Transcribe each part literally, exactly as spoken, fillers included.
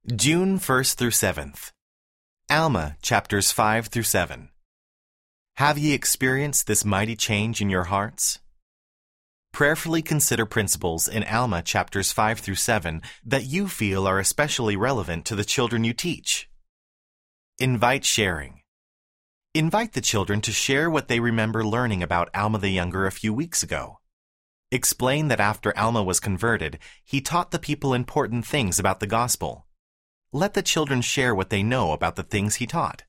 June first through seventh. Alma, chapters five through seven. Have ye experienced this mighty change in your hearts? Prayerfully consider principles in Alma chapters five through seven that you feel are especially relevant to the children you teach. Invite sharing. Invite the children to share what they remember learning about Alma the Younger a few weeks ago. Explain that after Alma was converted, he taught the people important things about the gospel. Let the children share what they know about the things he taught.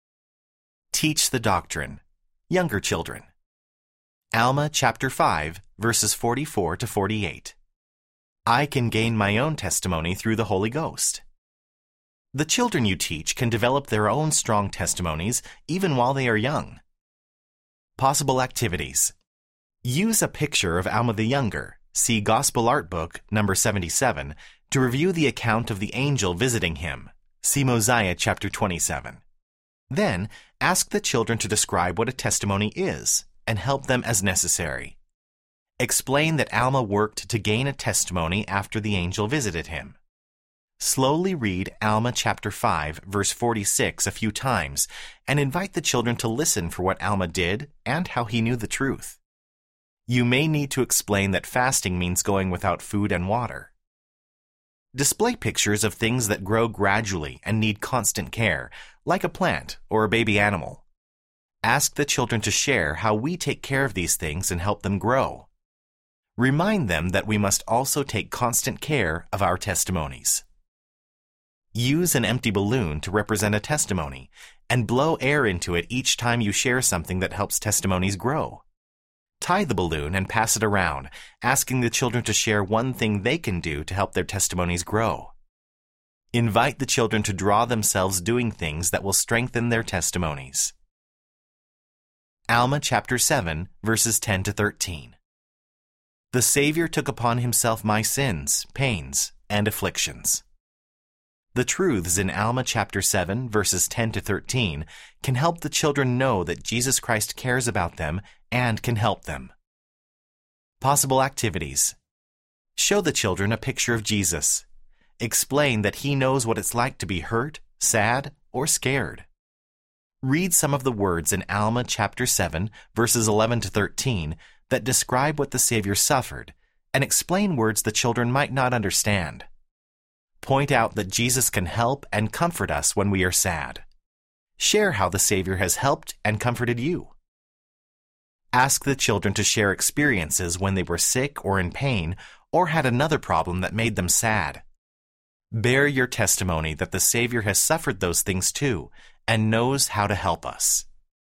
Teach the doctrine. Younger children. Alma chapter five, verses forty-four to forty-eight. I can gain my own testimony through the Holy Ghost. The children you teach can develop their own strong testimonies even while they are young. Possible activities. Use a picture of Alma the Younger, see Gospel Art Book number seventy-seven, to review the account of the angel visiting him, see Mosiah chapter twenty-seven. Then, ask the children to describe what a testimony is and help them as necessary. Explain that Alma worked to gain a testimony after the angel visited him. Slowly read Alma chapter five, verse forty-six a few times and invite the children to listen for what Alma did and how he knew the truth. You may need to explain that fasting means going without food and water. Display pictures of things that grow gradually and need constant care, like a plant or a baby animal. Ask the children to share how we take care of these things and help them grow. Remind them that we must also take constant care of our testimonies. Use an empty balloon to represent a testimony and blow air into it each time you share something that helps testimonies grow. Tie the balloon and pass it around, asking the children to share one thing they can do to help their testimonies grow. Invite the children to draw themselves doing things that will strengthen their testimonies. Alma chapter seven, verses ten to thirteen. The Savior took upon himself my sins, pains, and afflictions. The truths in Alma chapter seven, verses ten to thirteen, can help the children know that Jesus Christ cares about them and can help them. Possible activities. Show the children a picture of Jesus. Explain that he knows what it's like to be hurt, sad, or scared. Read some of the words in Alma chapter seven, verses eleven to thirteen, that describe what the Savior suffered, and explain words the children might not understand. Point out that Jesus can help and comfort us when we are sad. Share how the Savior has helped and comforted you. Ask the children to share experiences when they were sick or in pain or had another problem that made them sad. Bear your testimony that the Savior has suffered those things too and knows how to help us.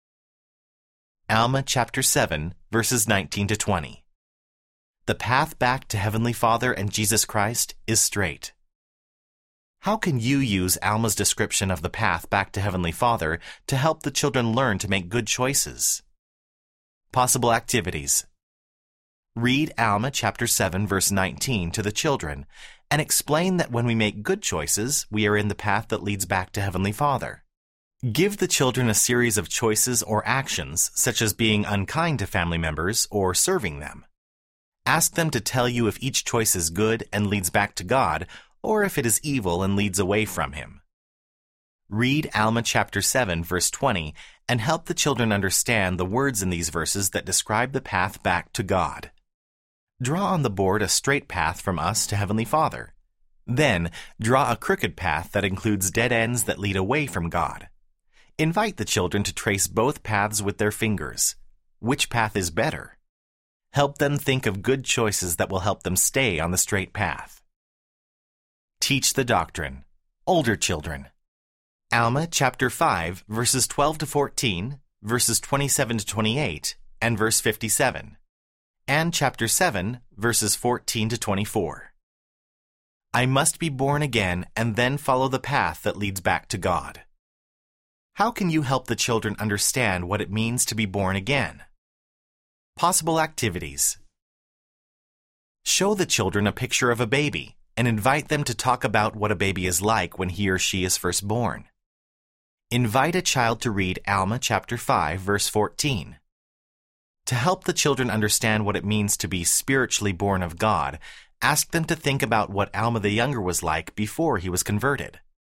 Alma chapter seven, verses nineteen to twenty. The path back to Heavenly Father and Jesus Christ is straight. How can you use Alma's description of the path back to Heavenly Father to help the children learn to make good choices? Possible activities. Read Alma chapter seven, verse nineteen to the children and explain that when we make good choices, we are in the path that leads back to Heavenly Father. Give the children a series of choices or actions, such as being unkind to family members or serving them. Ask them to tell you if each choice is good and leads back to God, or if it is evil and leads away from Him. Read Alma chapter seven, verse twenty, and help the children understand the words in these verses that describe the path back to God. Draw on the board a straight path from us to Heavenly Father. Then, draw a crooked path that includes dead ends that lead away from God. Invite the children to trace both paths with their fingers. Which path is better? Help them think of good choices that will help them stay on the straight path. Teach the doctrine. Older children. Alma chapter five, verses twelve to fourteen, verses twenty-seven to twenty-eight, and verse fifty-seven. And chapter seven, verses fourteen to twenty-four. I must be born again and then follow the path that leads back to God. How can you help the children understand what it means to be born again? Possible activities. Show the children a picture of a baby and invite them to talk about what a baby is like when he or she is first born. Invite a child to read Alma chapter five, verse fourteen. To help the children understand what it means to be spiritually born of God, ask them to think about what Alma the Younger was like before he was converted.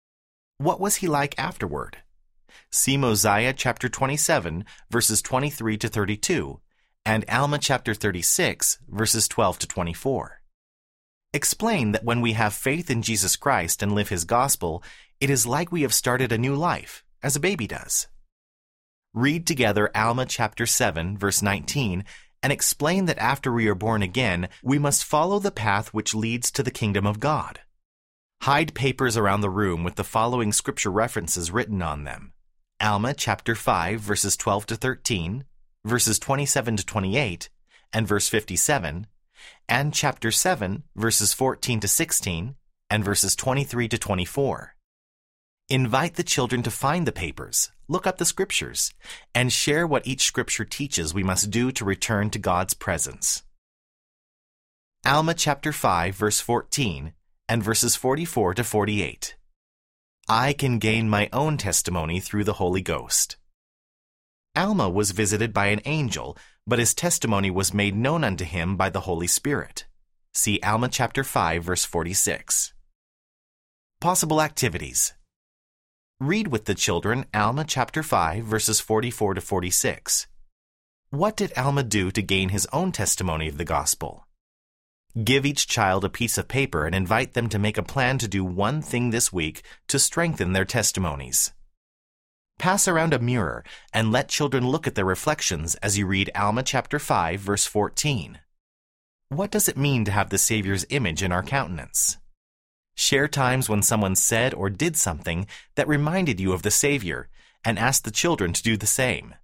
What was he like afterward? See Mosiah chapter twenty-seven, verses twenty-three to thirty-two, and Alma chapter thirty-six, verses twelve to twenty-four. Explain that when we have faith in Jesus Christ and live his gospel, it is like we have started a new life, as a baby does. Read together Alma chapter seven, verse nineteen, and explain that after we are born again, we must follow the path which leads to the kingdom of God. Hide papers around the room with the following scripture references written on them. Alma chapter five, verses twelve to thirteen, verses twenty-seven to twenty-eight, and verse fifty-seven, and chapter seven, verses fourteen to sixteen, and verses twenty-three to twenty-four. Invite the children to find the papers, look up the scriptures, and share what each scripture teaches we must do to return to God's presence. Alma chapter five, verse fourteen, and verses forty-four to forty-eight. I can gain my own testimony through the Holy Ghost. Alma was visited by an angel, but his testimony was made known unto him by the Holy Spirit. See Alma chapter five, verse forty-six. Possible activities. Read with the children Alma chapter five, verses forty-four to forty-six. What did Alma do to gain his own testimony of the gospel? Give each child a piece of paper and invite them to make a plan to do one thing this week to strengthen their testimonies. Pass around a mirror and let children look at their reflections as you read Alma chapter five, verse fourteen. What does it mean to have the Savior's image in our countenance? Share times when someone said or did something that reminded you of the Savior, and ask the children to do the same.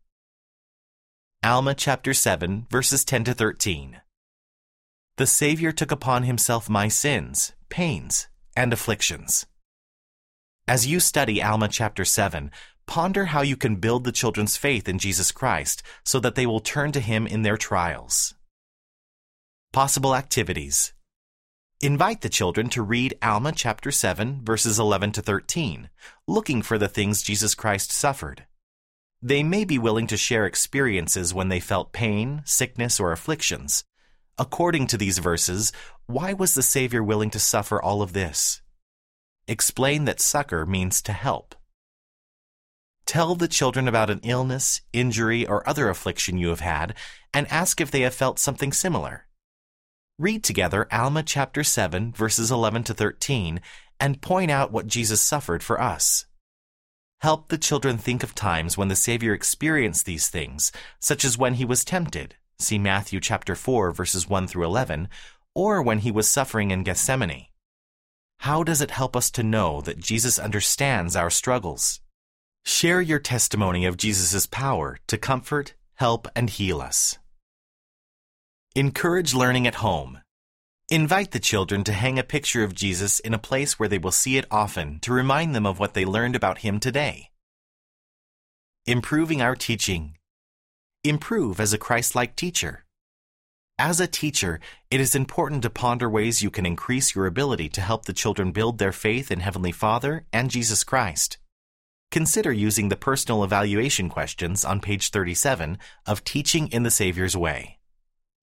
Alma chapter seven, verses ten to thirteen. The Savior took upon himself my sins, pains, and afflictions. As you study Alma chapter seven, ponder how you can build the children's faith in Jesus Christ so that they will turn to him in their trials. Possible activities. Invite the children to read Alma chapter seven, verses eleven to thirteen, looking for the things Jesus Christ suffered. They may be willing to share experiences when they felt pain, sickness, or afflictions. According to these verses, why was the Savior willing to suffer all of this? Explain that succor means to help. Tell the children about an illness, injury, or other affliction you have had, and ask if they have felt something similar. Read together Alma chapter seven, verses eleven to thirteen, and point out what Jesus suffered for us. Help the children think of times when the Savior experienced these things, such as when he was tempted, see Matthew chapter four, verses one through eleven, or when he was suffering in Gethsemane. How does it help us to know that Jesus understands our struggles? Share your testimony of Jesus' power to comfort, help, and heal us. Encourage learning at home. Invite the children to hang a picture of Jesus in a place where they will see it often to remind them of what they learned about him today. Improving our teaching. Improve as a Christ-like teacher. As a teacher, it is important to ponder ways you can increase your ability to help the children build their faith in Heavenly Father and Jesus Christ. Consider using the personal evaluation questions on page thirty-seven of Teaching in the Savior's Way.